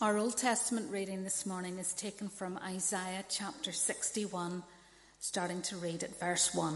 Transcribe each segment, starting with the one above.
Our Old Testament reading this morning is taken from Isaiah chapter 61, starting to read at verse 1.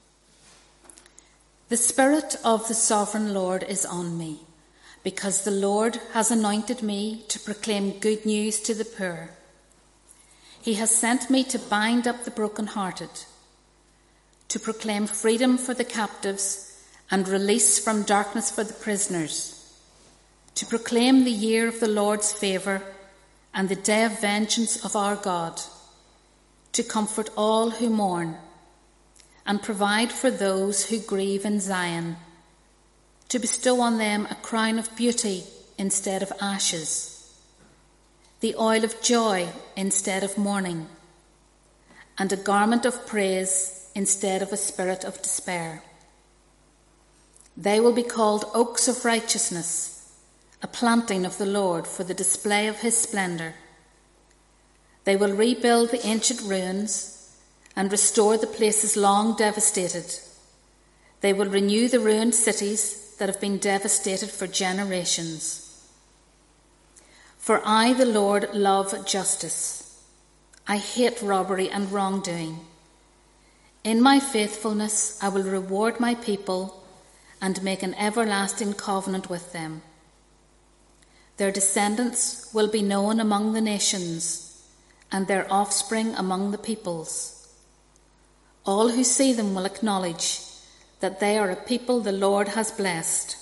The Spirit of the Sovereign Lord is on me, because the Lord has anointed me to proclaim good news to the poor. He has sent me to bind up the brokenhearted, to proclaim freedom for the captives and release from darkness for the prisoners, to proclaim the year of the Lord's favour and the day of vengeance of our God, to comfort all who mourn and provide for those who grieve in Zion, to bestow on them a crown of beauty instead of ashes, the oil of joy instead of mourning, and a garment of praise instead of a spirit of despair. They will be called oaks of righteousness, a planting of the Lord for the display of his splendour. They will rebuild the ancient ruins and restore the places long devastated. They will renew the ruined cities that have been devastated for generations. For I, the Lord, love justice. I hate robbery and wrongdoing. In my faithfulness I will reward my people and make an everlasting covenant with them. Their descendants will be known among the nations, and their offspring among the peoples. All who see them will acknowledge that they are a people the Lord has blessed.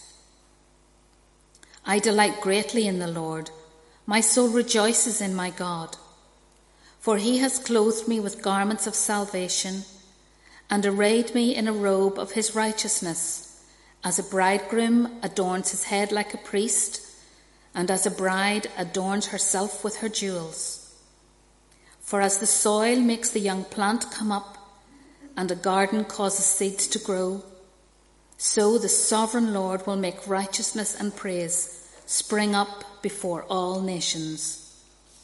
I delight greatly in the Lord. My soul rejoices in my God. For he has clothed me with garments of salvation and arrayed me in a robe of his righteousness, as a bridegroom adorns his head like a priest, and as a bride adorns herself with her jewels. For as the soil makes the young plant come up, and a garden causes seeds to grow, so the sovereign Lord will make righteousness and praise spring up before all nations.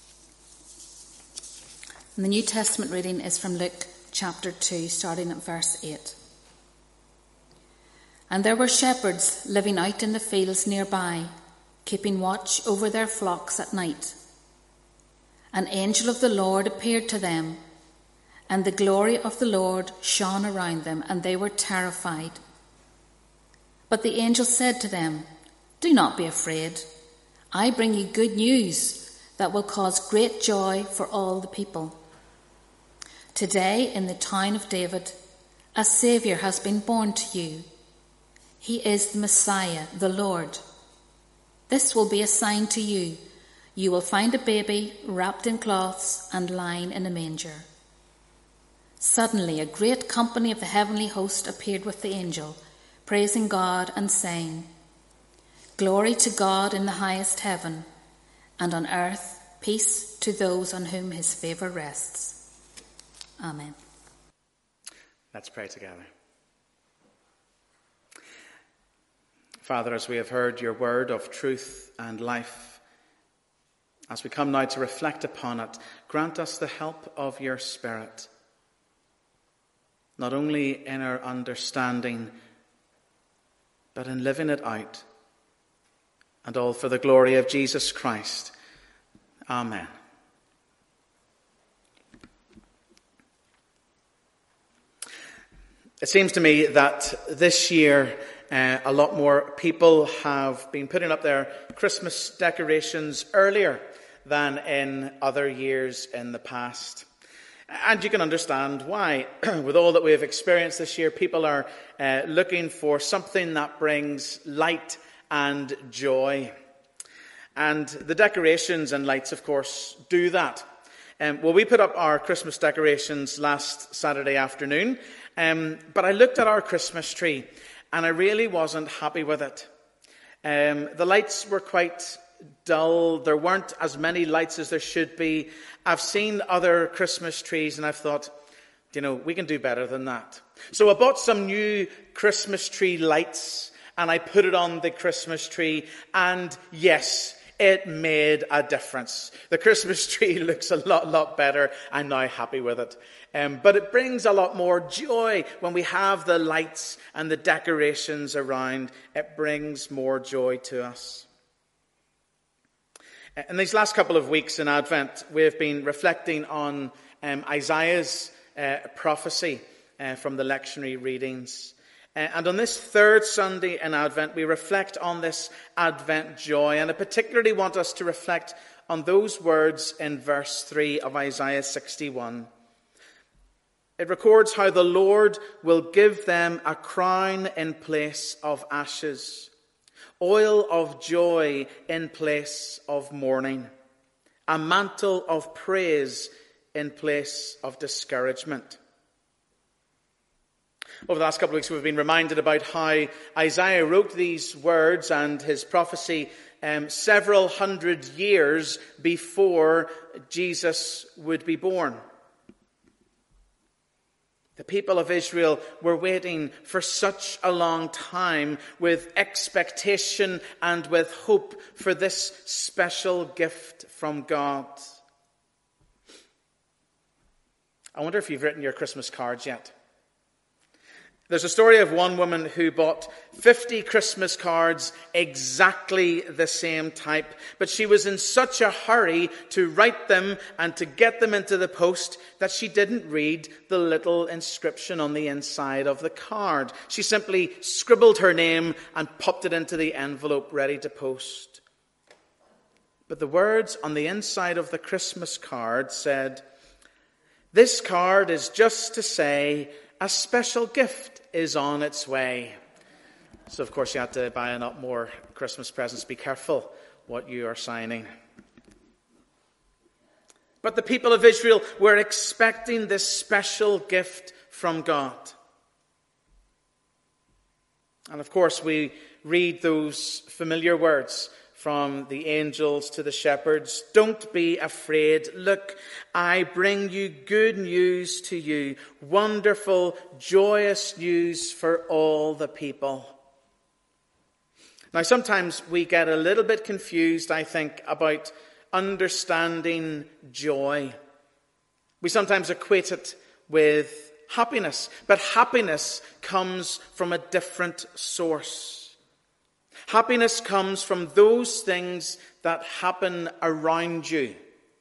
And the New Testament reading is from Luke chapter 2, starting at verse 8. And there were shepherds living out in the fields nearby, keeping watch over their flocks at night. An angel of the Lord appeared to them, and the glory of the Lord shone around them, and they were terrified. But the angel said to them, "Do not be afraid. I bring you good news that will cause great joy for all the people. Today, in the town of David, a Saviour has been born to you. He is the Messiah, the Lord. This will be a sign to you. You will find a baby wrapped in cloths and lying in a manger." Suddenly a great company of the heavenly host appeared with the angel, praising God and saying, "Glory to God in the highest heaven, and on earth peace to those on whom his favour rests." Amen. Let's pray together. Father, as we have heard your word of truth and life, as we come now to reflect upon it, grant us the help of your Spirit, not only in our understanding, but in living it out, and all for the glory of Jesus Christ. Amen. It seems to me that this year a lot more people have been putting up their Christmas decorations earlier than in other years in the past. And you can understand why. With all that we have experienced this year, people are looking for something that brings light and joy. And the decorations and lights, of course, do that. Well, we put up our Christmas decorations last Saturday afternoon, but I looked at our Christmas tree and I really wasn't happy with it. The lights were quite dull. There weren't as many lights as there should be. I've seen other Christmas trees and I've thought, we can do better than that. So I bought some new Christmas tree lights and I put it on the Christmas tree, and yes, it made a difference. The Christmas tree looks a lot better. I'm now happy with it. But it brings a lot more joy when we have the lights and the decorations around. It brings more joy to us. In these last couple of weeks in Advent, we've been reflecting on Isaiah's prophecy from the lectionary readings. And on this third Sunday in Advent, we reflect on this Advent joy. And I particularly want us to reflect on those words in verse 3 of Isaiah 61. It records how the Lord will give them a crown in place of ashes, oil of joy in place of mourning, a mantle of praise in place of discouragement. Over the last couple of weeks, we've been reminded about how Isaiah wrote these words and his prophecy several hundred years before Jesus would be born. The people of Israel were waiting for such a long time with expectation and with hope for this special gift from God. I wonder if you've written your Christmas cards yet. There's a story of one woman who bought 50 Christmas cards, exactly the same type, but she was in such a hurry to write them and to get them into the post that she didn't read the little inscription on the inside of the card. She simply scribbled her name and popped it into the envelope ready to post. But the words on the inside of the Christmas card said, "This card is just to say a special gift is on its way." So, of course, you had to buy a lot more Christmas presents. Be careful what you are signing. But the people of Israel were expecting this special gift from God. And, of course, we read those familiar words from the angels to the shepherds. "Don't be afraid. Look, I bring you good news to you. Wonderful, joyous news for all the people." Now, sometimes we get a little bit confused, I think, about understanding joy. We sometimes equate it with happiness, but happiness comes from a different source. Happiness comes from those things that happen around you.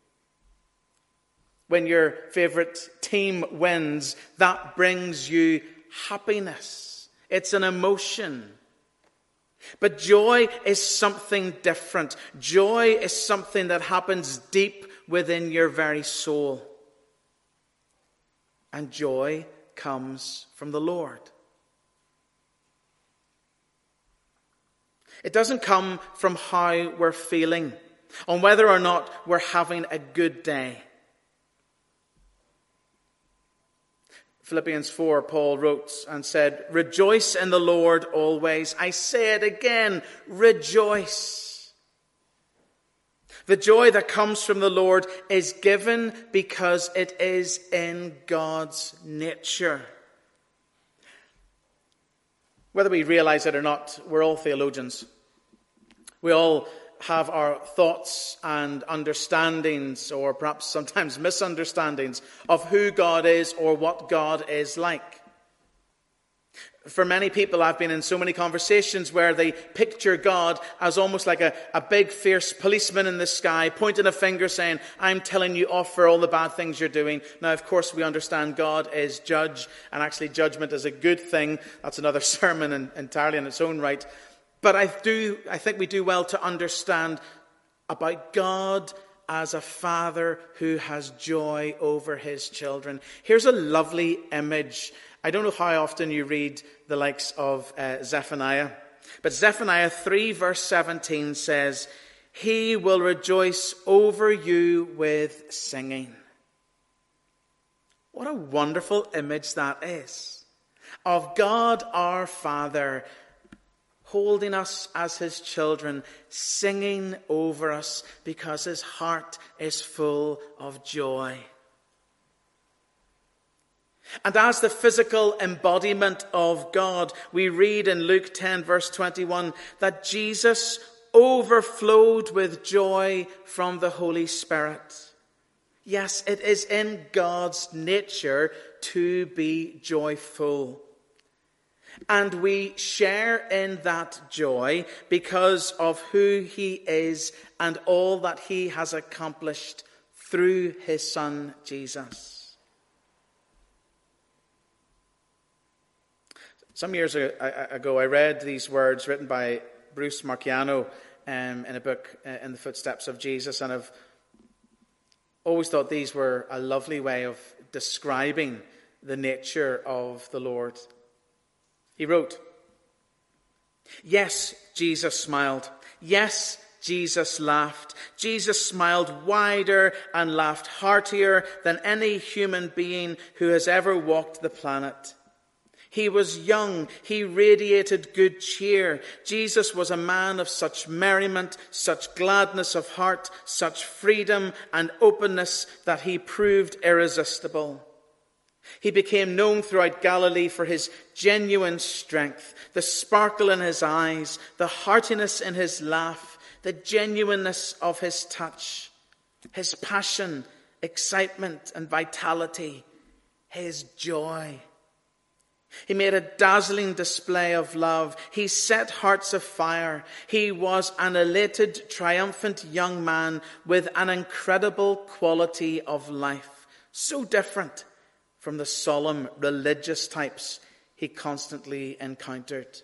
When your favorite team wins, that brings you happiness. It's an emotion. But joy is something different. Joy is something that happens deep within your very soul. And joy comes from the Lord. It doesn't come from how we're feeling, on whether or not we're having a good day. Philippians 4, Paul wrote and said, "Rejoice in the Lord always. I say it again, rejoice." The joy that comes from the Lord is given because it is in God's nature. Whether we realize it or not, we're all theologians. We all have our thoughts and understandings, or perhaps sometimes misunderstandings, of who God is or what God is like. For many people, I've been in so many conversations where they picture God as almost like a big, fierce policeman in the sky, pointing a finger saying, "I'm telling you off for all the bad things you're doing." Now, of course, we understand God is judge, and actually judgment is a good thing. That's another sermon entirely in its own right. But I think we do well to understand about God as a father who has joy over his children. Here's a lovely image. I don't know how often you read the likes of Zephaniah, but Zephaniah 3 verse 17 says, "He will rejoice over you with singing." What a wonderful image that is, of God our Father holding us as his children, singing over us because his heart is full of joy. And as the physical embodiment of God, we read in Luke 10 verse 21 that Jesus overflowed with joy from the Holy Spirit. Yes, it is in God's nature to be joyful. And we share in that joy because of who he is and all that he has accomplished through his Son, Jesus. Some years ago, I read these words written by Bruce Marciano in a book, In the Footsteps of Jesus, and I've always thought these were a lovely way of describing the nature of the Lord. He wrote, "Yes, Jesus smiled. Yes, Jesus laughed. Jesus smiled wider and laughed heartier than any human being who has ever walked the planet. He was young. He radiated good cheer. Jesus was a man of such merriment, such gladness of heart, such freedom and openness that he proved irresistible. He became known throughout Galilee for his genuine strength, the sparkle in his eyes, the heartiness in his laugh, the genuineness of his touch, his passion, excitement and vitality, his joy. He made a dazzling display of love. He set hearts afire. He was an elated, triumphant young man with an incredible quality of life, so different from the solemn religious types he constantly encountered."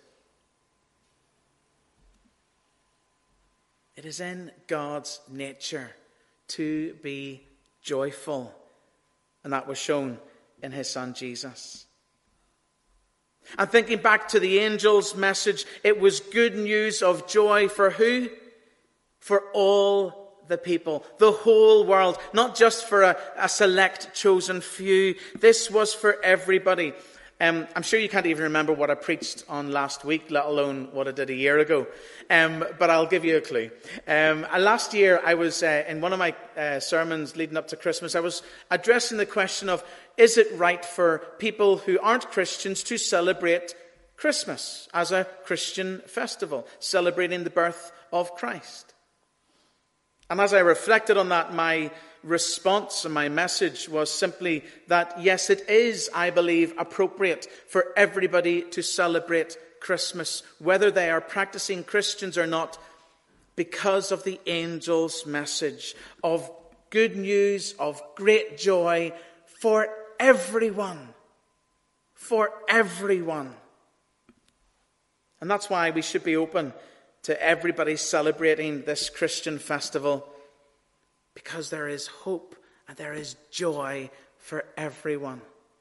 It is in God's nature to be joyful, and that was shown in his Son Jesus. And thinking back to the angel's message, it was good news of joy for who? For all the people, the whole world, not just for a select chosen few. This was for everybody. I'm sure you can't even remember what I preached on last week, let alone what I did a year ago. But I'll give you a clue. Last year, I was in one of my sermons leading up to Christmas, I was addressing the question of, is it right for people who aren't Christians to celebrate Christmas as a Christian festival, celebrating the birth of Christ? And as I reflected on that, my response and my message was simply that, yes, it is, I believe, appropriate for everybody to celebrate Christmas, whether they are practicing Christians or not, because of the angel's message of good news, of great joy for everyone. For everyone. And that's why we should be open to everybody celebrating this Christian festival, because there is hope and there is joy for everyone.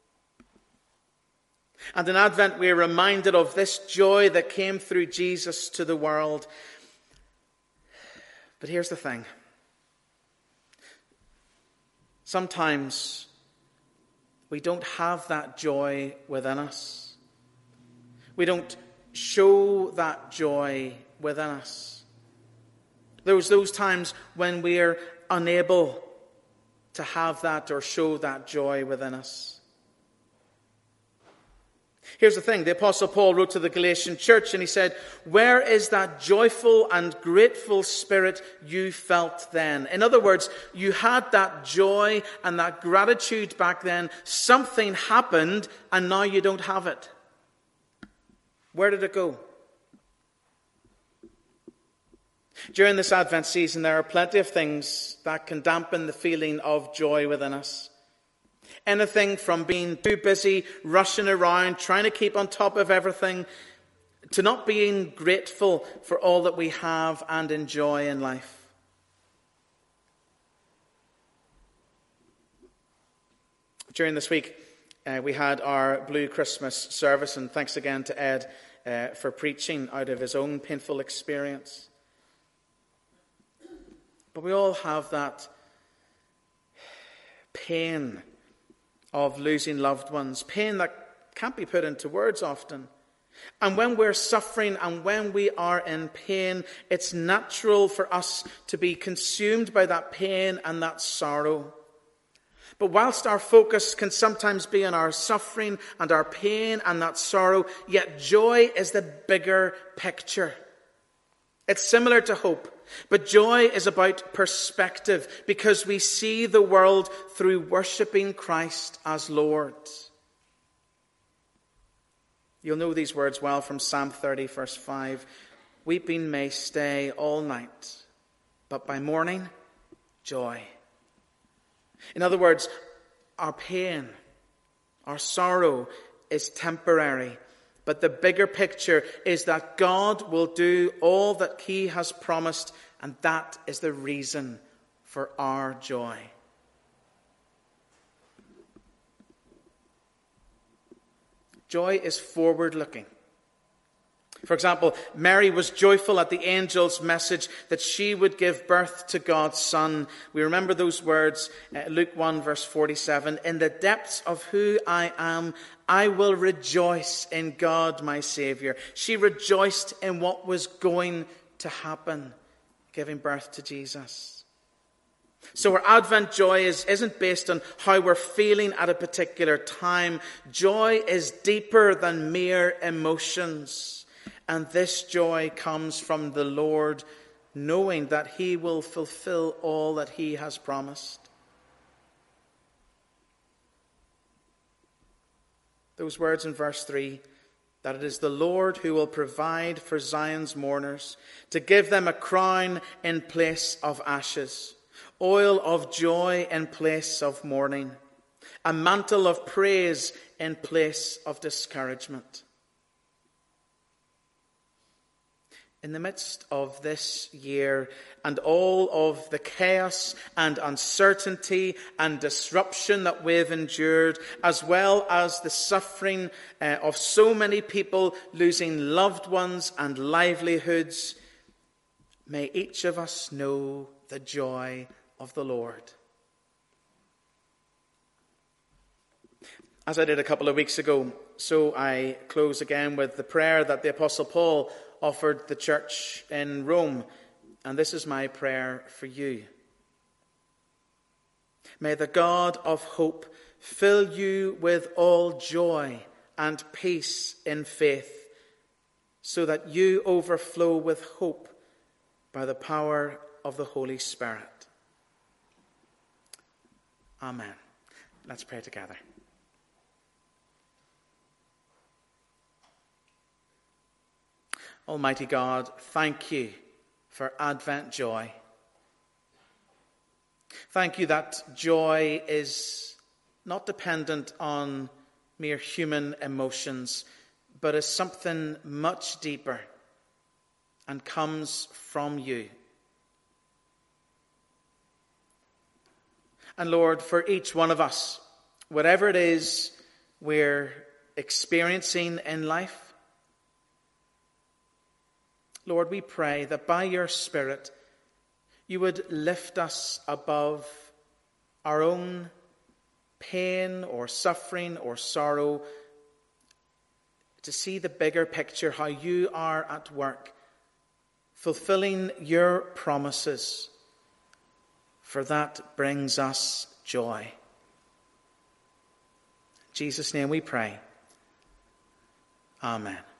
And in Advent, we are reminded of this joy that came through Jesus to the world. But here's the thing. Sometimes we don't have that joy within us. We don't show that joy within us. There's those times when we're unable to have that or show that joy within us. Here's the thing. The Apostle Paul wrote to the Galatian church and he said, "Where is that joyful and grateful spirit you felt then?" In other words, you had that joy and that gratitude back then. Something happened and now you don't have it. Where did it go? During this Advent season, there are plenty of things that can dampen the feeling of joy within us. Anything from being too busy, rushing around, trying to keep on top of everything, to not being grateful for all that we have and enjoy in life. During this week, we had our Blue Christmas service, and thanks again to Ed for preaching out of his own painful experience. But we all have that pain of losing loved ones, pain that can't be put into words often. And when we're suffering and when we are in pain, it's natural for us to be consumed by that pain and that sorrow. But whilst our focus can sometimes be on our suffering and our pain and that sorrow, yet joy is the bigger picture. It's similar to hope, but joy is about perspective, because we see the world through worshipping Christ as Lord. You'll know these words well from Psalm 30, verse 5. Weeping may stay all night, but by morning, joy. In other words, our pain, our sorrow is temporary, but the bigger picture is that God will do all that he has promised, and that is the reason for our joy. Joy is forward-looking. For example, Mary was joyful at the angel's message that she would give birth to God's Son. We remember those words, Luke 1, verse 47. In the depths of who I am, I will rejoice in God, my Savior. She rejoiced in what was going to happen, giving birth to Jesus. So our Advent joy isn't based on how we're feeling at a particular time. Joy is deeper than mere emotions. And this joy comes from the Lord, knowing that he will fulfill all that he has promised. Those words in verse 3, that it is the Lord who will provide for Zion's mourners, to give them a crown in place of ashes, oil of joy in place of mourning, a mantle of praise in place of discouragement. In the midst of this year and all of the chaos and uncertainty and disruption that we've endured, as well as the suffering of so many people losing loved ones and livelihoods, may each of us know the joy of the Lord. As I did a couple of weeks ago, so I close again with the prayer that the Apostle Paul offered the church in Rome. And this is my prayer for you. May the God of hope fill you with all joy and peace in faith, so that you overflow with hope by the power of the Holy Spirit. Amen. Let's pray together. Almighty God, thank you for Advent joy. Thank you that joy is not dependent on mere human emotions, but is something much deeper and comes from you. And Lord, for each one of us, whatever it is we're experiencing in life, Lord, we pray that by your Spirit, you would lift us above our own pain or suffering or sorrow, to see the bigger picture, how you are at work, fulfilling your promises, for that brings us joy. In Jesus' name we pray. Amen.